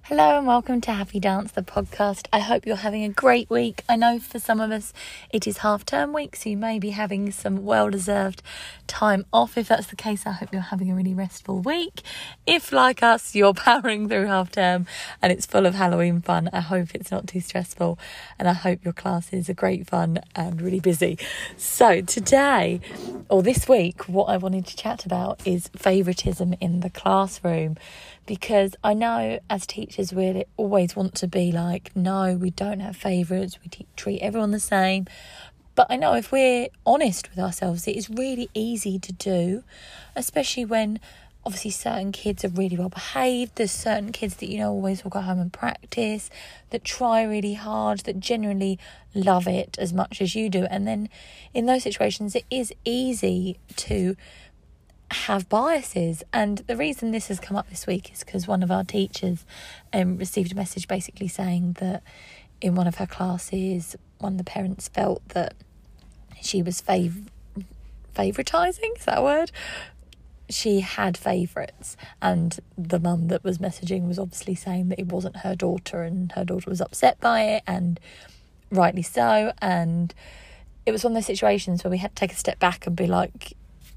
Hello and welcome to Happy Dance, the podcast. I hope you're having a great week. I know for some of us it is half-term week, so you may be having some well-deserved time off. If that's the case, I hope you're having a really restful week. If, like us, you're powering through half-term and it's full of Halloween fun, I hope it's not too stressful and I hope your classes are great fun and really busy. So today, or this week, what I wanted to chat about is favouritism in the classroom. Because I know as teachers we always want to be like, no, we don't have favourites, we treat everyone the same. But I know if we're honest with ourselves, it is really easy to do, especially when obviously certain kids are really well behaved. There's certain kids that always will go home and practice, that try really hard, that generally love it as much as you do. And then in those situations, it is easy to have biases. And the reason this has come up this week is because one of our teachers received a message basically saying that in one of her classes, one of the parents felt that she was favouritising, is that a word? She had favourites, and the mum that was messaging was obviously saying that it wasn't her daughter, and her daughter was upset by it, and rightly so. And it was one of those situations where we had to take a step back and be like,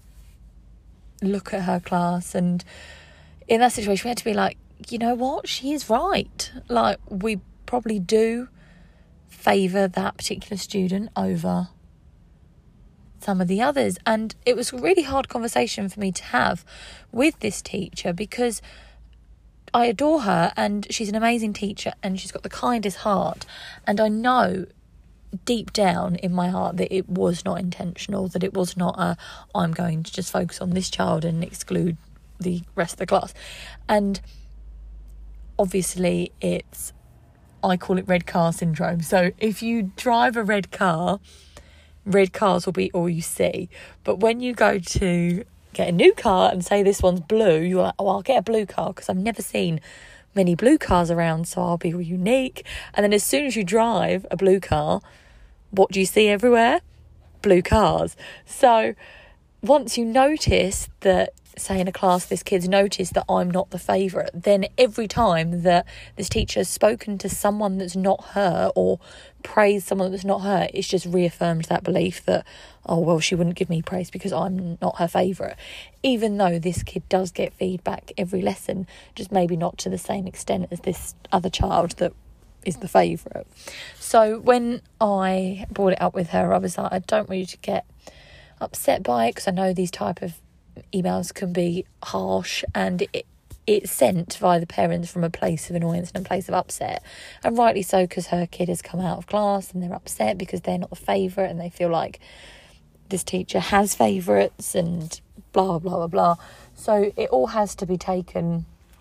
look at her class. And in that situation we had to be like, you know what, she is right. Like, we probably do favour that particular student over some of the others. And it was a really hard conversation for me to have with this teacher, because I adore her and she's an amazing teacher and she's got the kindest heart, and I know deep down in my heart that it was not intentional, that it was not I'm going to just focus on this child and exclude the rest of the class. And obviously I call it red car syndrome. So if you drive a red car, red cars will be all you see. But when you go to get a new car and say this one's blue, you're like, oh, I'll get a blue car because I've never seen many blue cars around, so I'll be unique. And then as soon as you drive a blue car, what do you see everywhere? Blue cars. So once you notice that, say in a class, this kid's noticed that I'm not the favourite, then every time that this teacher has spoken to someone that's not her or praised someone that's not her, it's just reaffirmed that belief that, oh, well, she wouldn't give me praise because I'm not her favourite. Even though this kid does get feedback every lesson, just maybe not to the same extent as this other child that is the favourite. So when I brought it up with her, I was like, I don't want you to get upset by it, because I know these type of emails can be harsh, and it's sent via the parents from a place of annoyance and a place of upset, and rightly so, because her kid has come out of class and they're upset because they're not the favourite and they feel like this teacher has favourites and blah blah blah blah. So it all has to be taken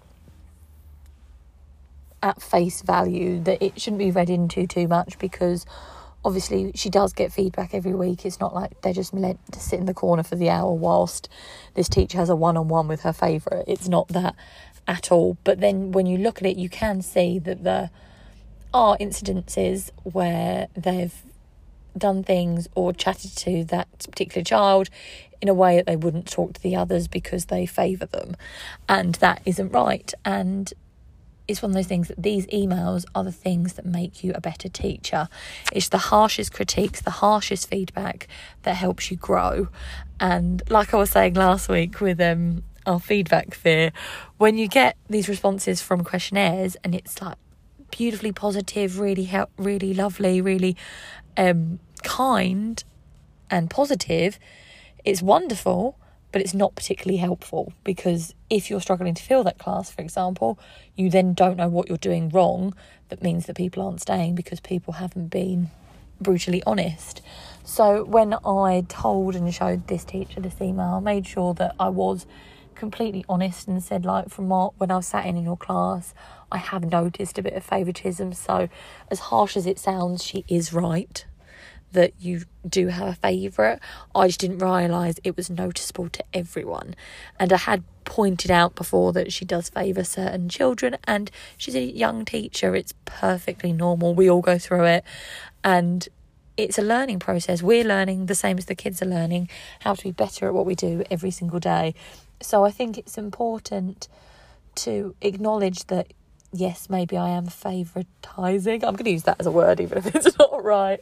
at face value, that it shouldn't be read into too much, because obviously she does get feedback every week. It's not like they're just meant to sit in the corner for the hour whilst this teacher has a one-on-one with her favourite. It's not that at all. But then when you look at it, you can see that there are incidences where they've done things or chatted to that particular child in a way that they wouldn't talk to the others because they favour them. And that isn't right. And it's one of those things that these emails are the things that make you a better teacher. It's the harshest critiques, the harshest feedback that helps you grow. And like I was saying last week with our feedback fear, when you get these responses from questionnaires and it's like beautifully positive, really lovely, really kind and positive, it's wonderful. But it's not particularly helpful, because if you're struggling to fill that class, for example, you then don't know what you're doing wrong. That means that people aren't staying because people haven't been brutally honest. So when I told and showed this teacher this email, I made sure that I was completely honest and said, like, from when I was sat in your class, I have noticed a bit of favouritism. So as harsh as it sounds, she is right that you do have a favourite. I just didn't realise it was noticeable to everyone. And I had pointed out before that she does favour certain children, and she's a young teacher. It's perfectly normal. We all go through it, and it's a learning process. We're learning the same as the kids are learning how to be better at what we do every single day. So I think it's important to acknowledge that yes, maybe I am favouritising. I'm going to use that as a word, even if it's not right.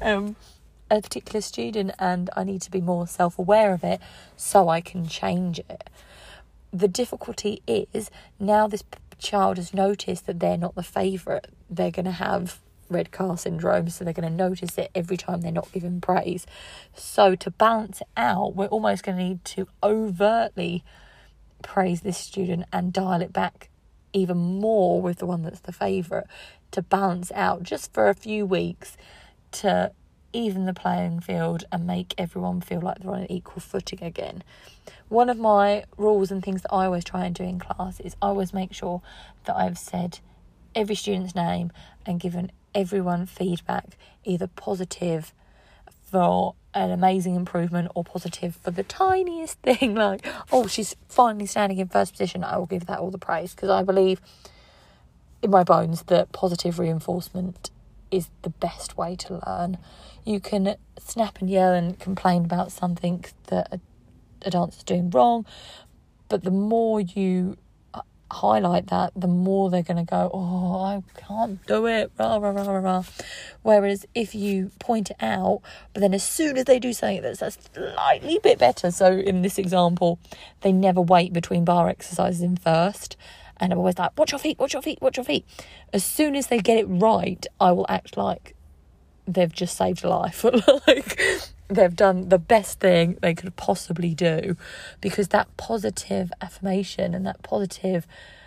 A particular student, and I need to be more self-aware of it so I can change it. The difficulty is now this child has noticed that they're not the favourite. They're going to have red car syndrome, so they're going to notice it every time they're not given praise. So to balance it out, we're almost going to need to overtly praise this student and dial it back even more with the one that's the favourite, to balance out just for a few weeks, to even the playing field and make everyone feel like they're on an equal footing again. One of my rules and things that I always try and do in class is I always make sure that I've said every student's name and given everyone feedback, either positive for an amazing improvement or positive for the tiniest thing, like, oh, she's finally standing in first position. I will give that all the praise, because I believe in my bones that positive reinforcement is the best way to learn. You can snap and yell and complain about something that a dancer's doing wrong, but the more you highlight that, the more they're going to go, oh, I can't do it, rah, rah, rah, rah, rah. Whereas if you point it out, but then as soon as they do something that's a slightly bit better, so in this example, they never wait between bar exercises in first, and I'm always like, watch your feet, watch your feet, watch your feet. As soon as they get it right, I will act like they've just saved a life. Like they've done the best thing they could possibly do, because that positive affirmation and that positive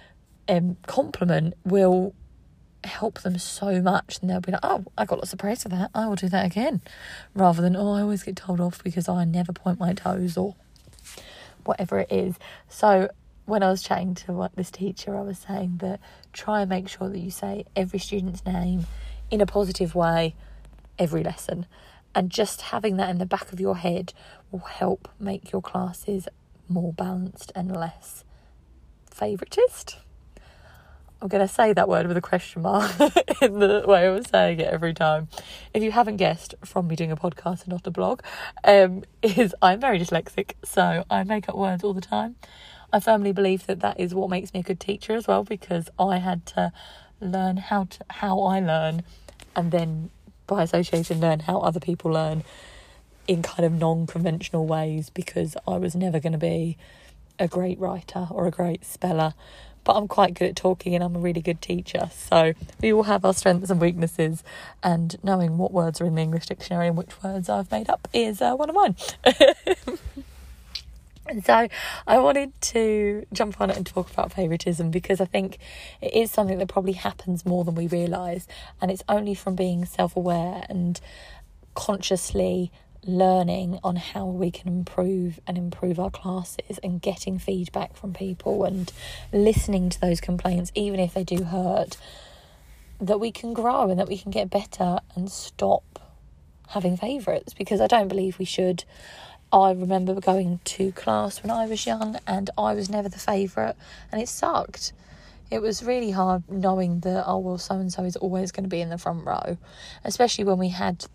compliment will help them so much, and they'll be like, oh, I got lots of praise for that, I will do that again, rather than, oh, I always get told off because I never point my toes or whatever it is. So when I was chatting to this teacher, I was saying that try and make sure that you say every student's name in a positive way every lesson, and just having that in the back of your head will help make your classes more balanced and less favouriteist. I'm going to say that word with a question mark in the way I was saying it every time. If you haven't guessed from me doing a podcast and not a blog, is I'm very dyslexic, so I make up words all the time. I firmly believe that is what makes me a good teacher as well, because I had to learn how I learn, and then by association learn how other people learn in kind of non-conventional ways, because I was never going to be a great writer or a great speller, but I'm quite good at talking and I'm a really good teacher. So we all have our strengths and weaknesses, and knowing what words are in the English dictionary and which words I've made up is one of mine. And so I wanted to jump on it and talk about favouritism, because I think it is something that probably happens more than we realise, and it's only from being self-aware and consciously learning on how we can improve our classes, and getting feedback from people and listening to those complaints, even if they do hurt, that we can grow and that we can get better and stop having favourites, because I don't believe we should. I remember going to class when I was young and I was never the favourite, and it sucked. It was really hard knowing that, oh, well, so-and-so is always going to be in the front row, especially when we had,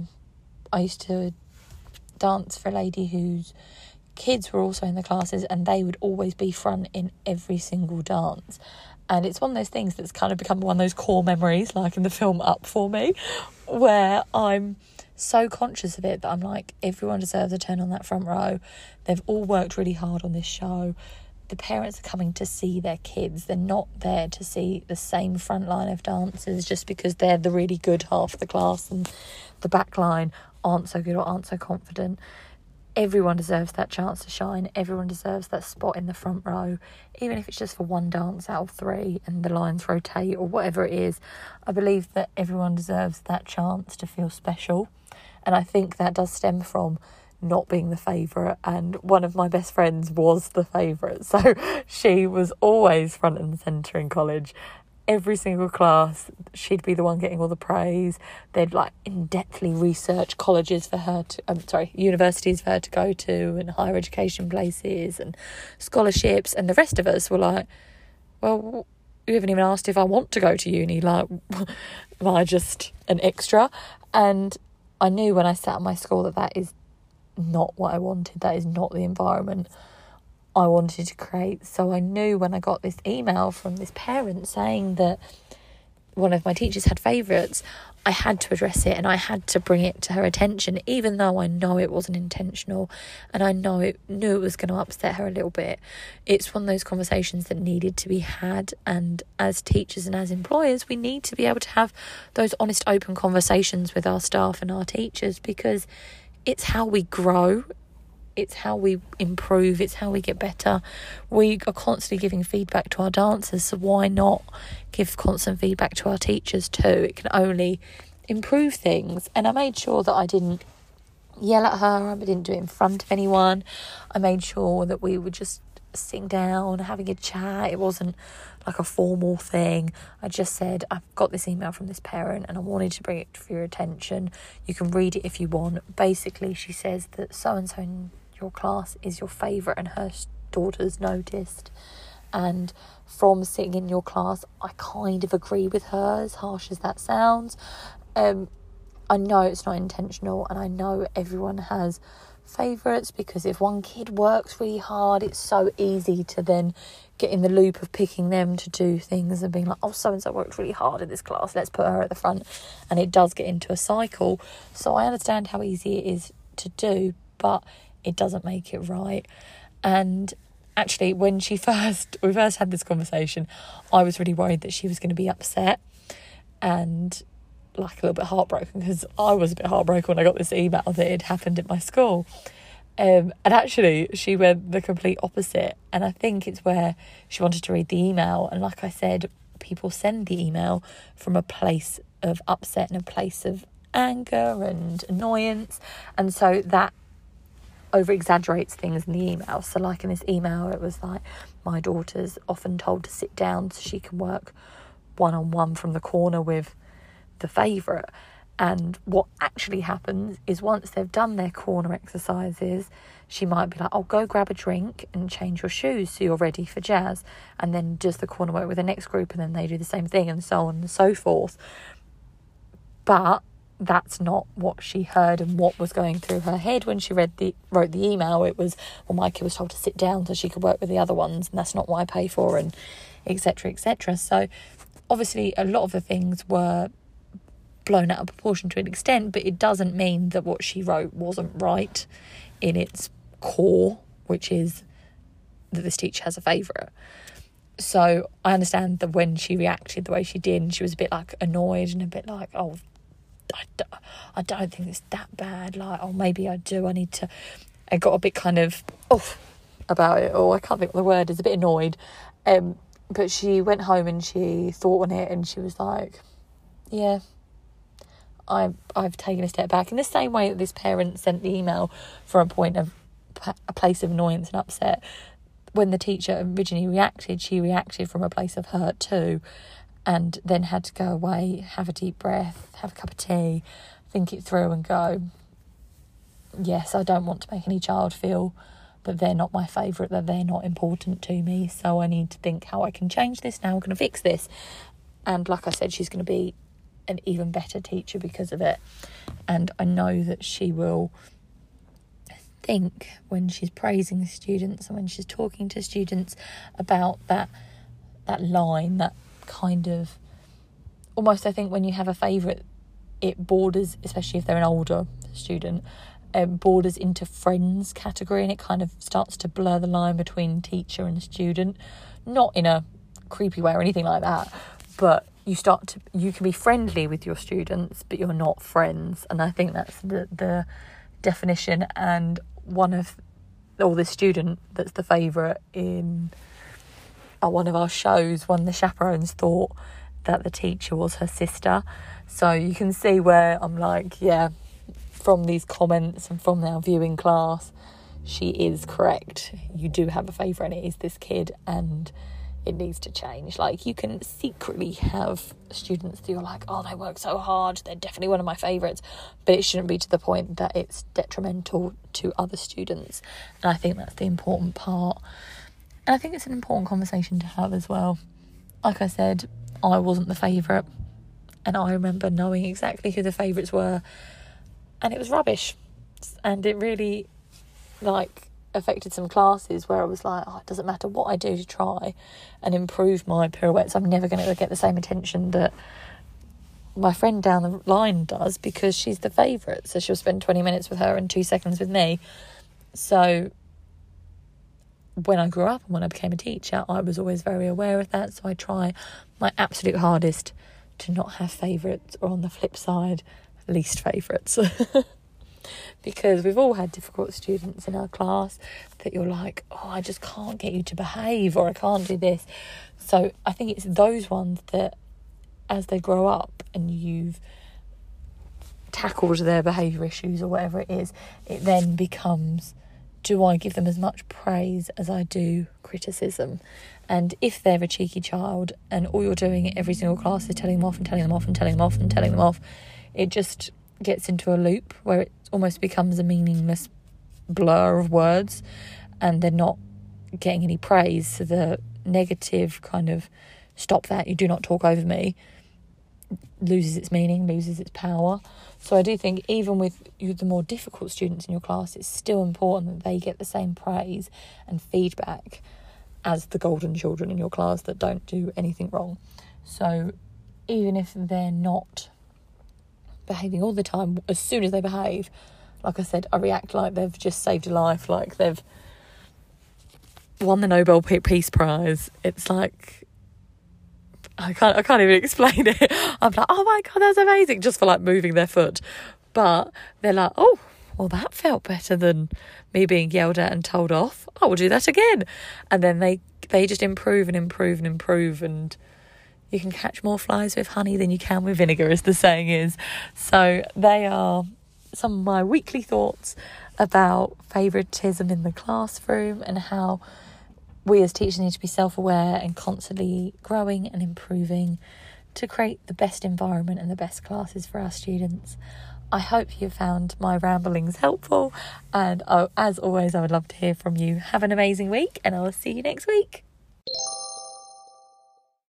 I used to dance for a lady whose kids were also in the classes, and they would always be front in every single dance. And it's one of those things that's kind of become one of those core memories, like in the film Up for me, where I'm so conscious of it that I'm like, everyone deserves a turn on that front row. They've all worked really hard on this show. The parents are coming to see their kids. They're not there to see the same front line of dancers just because they're the really good half of the class and the back line aren't so good or aren't so confident. Everyone deserves that chance to shine. Everyone deserves that spot in the front row, even if it's just for one dance out of 3 and the lines rotate or whatever it is. I believe that everyone deserves that chance to feel special, and I think that does stem from not being the favourite, and one of my best friends was the favourite, so she was always front and centre in college. Every single class, she'd be the one getting all the praise. They'd like in-depthly research colleges for her to, universities for her to go to, and higher education places and scholarships. And the rest of us were like, well, you haven't even asked if I want to go to uni. Like, am I just an extra? And I knew when I sat at my school that is not what I wanted. That is not the environment I wanted to create. So I knew when I got this email from this parent saying that one of my teachers had favourites, I had to address it and I had to bring it to her attention, even though I know it wasn't intentional and I knew it was going to upset her a little bit. It's one of those conversations that needed to be had, and as teachers and as employers, we need to be able to have those honest, open conversations with our staff and our teachers, because it's how we grow. It's how we improve. It's how we get better. We are constantly giving feedback to our dancers, so why not give constant feedback to our teachers too? It can only improve things. And I made sure that I didn't yell at her. I didn't do it in front of anyone. I made sure that we were just sitting down, having a chat. It wasn't like a formal thing. I just said, I've got this email from this parent and I wanted to bring it for your attention. You can read it if you want. Basically, she says that so-and-so in your class is your favourite and her daughter's noticed. And from sitting in your class, I kind of agree with her, as harsh as that sounds. I know it's not intentional, and I know everyone has favourites, because if one kid works really hard, it's so easy to then get in the loop of picking them to do things and being like, oh, so-and-so worked really hard in this class, let's put her at the front. And it does get into a cycle. So I understand how easy it is to do, but it doesn't make it right. And actually, when we first had this conversation, I was really worried that she was going to be upset and like a little bit heartbroken, because I was a bit heartbroken when I got this email that it happened at my school. And actually, she went the complete opposite. And I think it's where she wanted to read the email. And like I said, people send the email from a place of upset and a place of anger and annoyance. And so that over-exaggerates things in the email. So like in this email, it was like, my daughter's often told to sit down so she can work one-on-one from the corner with the favourite. And what actually happens is, once they've done their corner exercises, she might be like, oh, go grab a drink and change your shoes so you're ready for jazz, and then does the corner work with the next group, and then they do the same thing, and so on and so forth. But that's not what she heard and what was going through her head when she wrote the email. It was, well, my kid was told to sit down so she could work with the other ones, and that's not what I pay for, and etc, etc. So obviously a lot of the things were blown out of proportion to an extent, but it doesn't mean that what she wrote wasn't right in its core, which is that this teacher has a favourite. So I understand that when she reacted the way she did, and she was a bit like annoyed and a bit like, oh, I don't think it's that bad, like, oh, maybe I do, I need to, I got a bit kind of about it, or I can't think what the word is, a bit annoyed. But she went home and she thought on it, and she was like, yeah, I've taken a step back. In the same way that this parent sent the email from a point of a place of annoyance and upset, when the teacher originally reacted, she reacted from a place of hurt too, and then had to go away, have a deep breath, have a cup of tea, think it through and go, yes, I don't want to make any child feel that they're not my favourite, that they're not important to me, so I need to think how I can change this, now I'm going to fix this. And like I said, she's going to be an even better teacher because of it. And I know that she will think, when she's praising students and when she's talking to students, about that line, that kind of, almost, I think when you have a favourite, it borders, especially if they're an older student, borders into friends category, and it kind of starts to blur the line between teacher and student, not in a creepy way or anything like that, but you can be friendly with your students, but you're not friends. And I think that's the definition. And this student that's the favourite in one of our shows, one of the chaperones thought that the teacher was her sister. So you can see where I'm like, yeah, from these comments and from our viewing class, she is correct. You do have a favourite, and it is this kid, and it needs to change. Like, you can secretly have students that you're like, oh, they work so hard, they're definitely one of my favourites, but it shouldn't be to the point that it's detrimental to other students. And I think that's the important part. And I think it's an important conversation to have as well. Like I said, I wasn't the favourite, and I remember knowing exactly who the favourites were, and it was rubbish. And it really, like, affected some classes where I was like, it doesn't matter what I do to try and improve my pirouettes, I'm never going to get the same attention that my friend down the line does, because she's the favourite. So she'll spend 20 minutes with her and 2 seconds with me. So when I grew up and when I became a teacher, I was always very aware of that. So I try my absolute hardest to not have favourites, or on the flip side, least favourites. Because we've all had difficult students in our class that you're like, I just can't get you to behave, or I can't do this. So I think it's those ones that, as they grow up and you've tackled their behaviour issues or whatever it is, it then becomes, do I give them as much praise as I do criticism? And if they're a cheeky child and all you're doing in every single class is telling them off and telling them off and telling them off and telling them off, it just gets into a loop where it almost becomes a meaningless blur of words, and they're not getting any praise. So the negative kind of, stop that, you do not talk over me, loses its meaning, loses its power. So I do think even with the more difficult students in your class, it's still important that they get the same praise and feedback as the golden children in your class that don't do anything wrong. So even if they're not behaving all the time, as soon as they behave, like I said, I react like they've just saved a life, like they've won the Nobel Peace Prize. It's like, I can't even explain it. I'm like, oh my God, that's amazing, just for like moving their foot. But they're like, oh, well, that felt better than me being yelled at and told off. I will do that again. And then they just improve and improve and improve, and you can catch more flies with honey than you can with vinegar, as the saying is. So they are some of my weekly thoughts about favouritism in the classroom, and how we as teachers need to be self-aware and constantly growing and improving to create the best environment and the best classes for our students. I hope you found my ramblings helpful, and as always, I would love to hear from you. Have an amazing week, and I will see you next week.